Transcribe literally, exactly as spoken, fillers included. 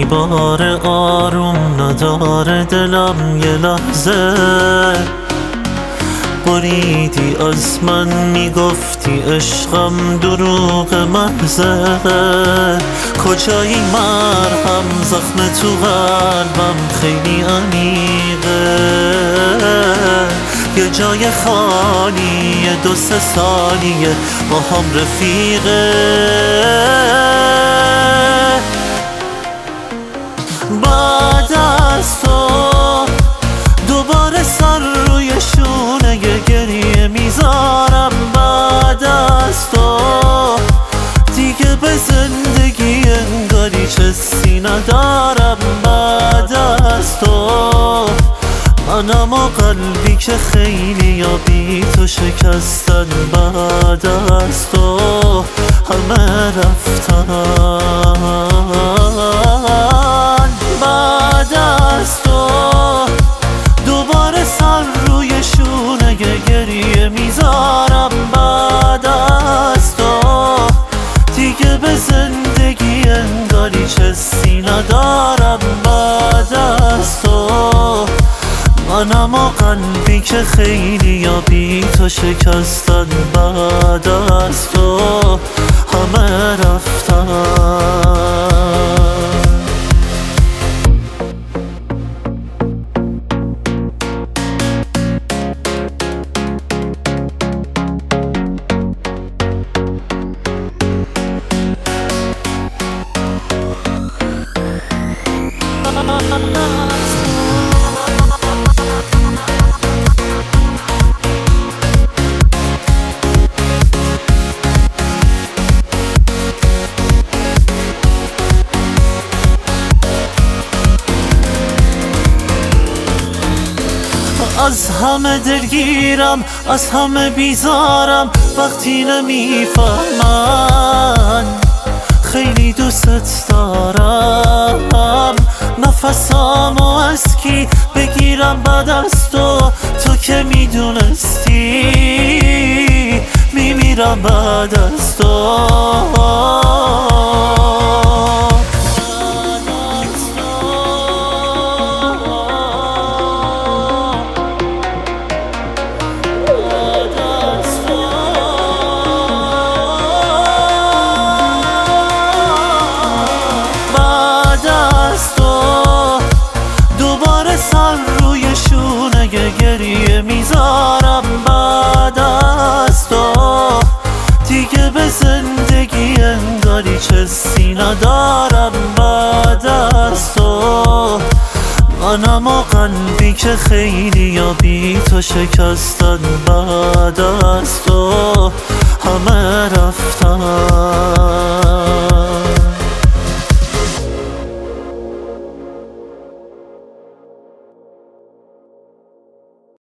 بار آروم نداره دلم یه لحظه بریدی از من میگفتی عشقم دروغ محضه کجایی مرهم زخم تو قلبم خیلی عمیقه یه جای خالیه دو سه سالیه با هم رفیقه بعد از تو دوباره سر روی شونه گریه میذارم بعد از تو دیگه به زندگی انگاری چیزی ندارم بعد از تو منم و قلبی که خیلی یا بی تو شکستن بعد از تو همه رفتن بعد از تو دوباره سر روی شونه گریه میذارم بعد از تو دیگه به زندگی انگاری چیزی ندارم بعد از تو منم و قلبی که خیلی یا بی تو شکستن بعد از تو همه رفتن از همه دلگیرم از همه بیزارم وقتی نمیفهمن خیلی دوست دارم نفسامو از کی بگیرم بعد از تو تو که میدونستی میمیرم بعد از تو گریه میذارم بعد از تو دیگه به زندگی انگاری چیزی ندارم بعد از تو منم و قلبی که خیلی یا بی تو شکستن بعد از تو همه رفتن